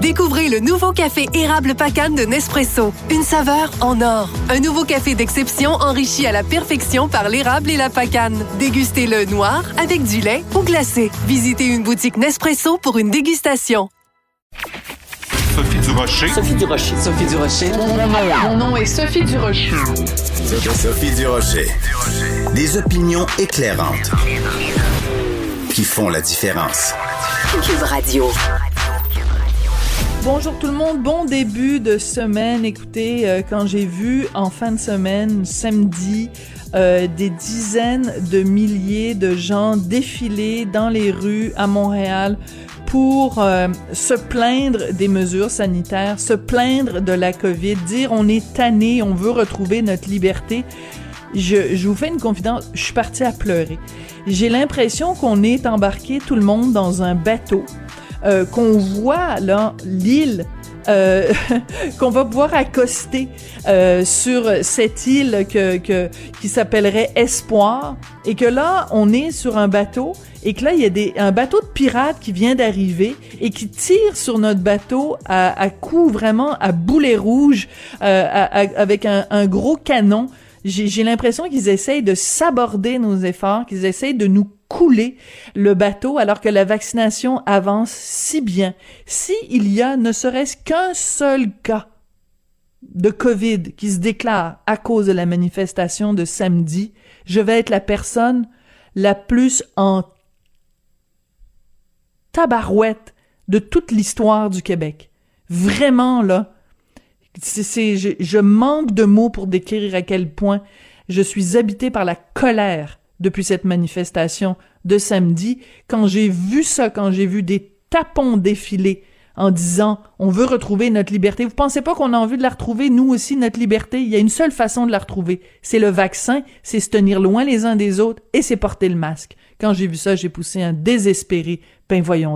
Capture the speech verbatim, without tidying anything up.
Découvrez le nouveau café érable Pacane de Nespresso. Une saveur en or. Un nouveau café d'exception enrichi à la perfection par l'érable et la pacane. Dégustez-le noir, avec du lait ou glacé. Visitez une boutique Nespresso pour une dégustation. Sophie Durocher. Sophie Durocher. Sophie Durocher. Mon nom, mon nom est Sophie Durocher. Sophie Durocher. Des opinions éclairantes qui font la différence. Cube Radio. Bonjour tout le monde, bon début de semaine. Écoutez, euh, quand j'ai vu en fin de semaine, samedi, euh, des dizaines de milliers de gens défiler dans les rues à Montréal pour euh, se plaindre des mesures sanitaires, se plaindre de la COVID, dire on est tanné, on veut retrouver notre liberté. Je, je vous fais une confidence, je suis partie à pleurer. J'ai l'impression qu'on est embarqué tout le monde dans un bateau, euh, qu'on voit là l'île, euh, qu'on va pouvoir accoster euh, sur cette île que, que qui s'appellerait Espoir, et que là on est sur un bateau et que là il y a des un bateau de pirates qui vient d'arriver et qui tire sur notre bateau à, à coups vraiment à boulet rouge, euh, à, à, avec un, un gros canon. J'ai, j'ai l'impression qu'ils essayent de saborder nos efforts, qu'ils essayent de nous couler le bateau alors que la vaccination avance si bien. Si il y a ne serait-ce qu'un seul cas de COVID qui se déclare à cause de la manifestation de samedi, je vais être la personne la plus en tabarouette de toute l'histoire du Québec. Vraiment, là. C'est, c'est, je, je manque de mots pour décrire à quel point je suis habitée par la colère depuis cette manifestation de samedi. Quand j'ai vu ça, quand j'ai vu des tapons défiler en disant « on veut retrouver notre liberté », vous pensez pas qu'on a envie de la retrouver, nous aussi, notre liberté? Il y a une seule façon de la retrouver, c'est le vaccin, c'est se tenir loin les uns des autres et c'est porter le masque. Quand j'ai vu ça, j'ai poussé un désespéré « ben voyons donc ».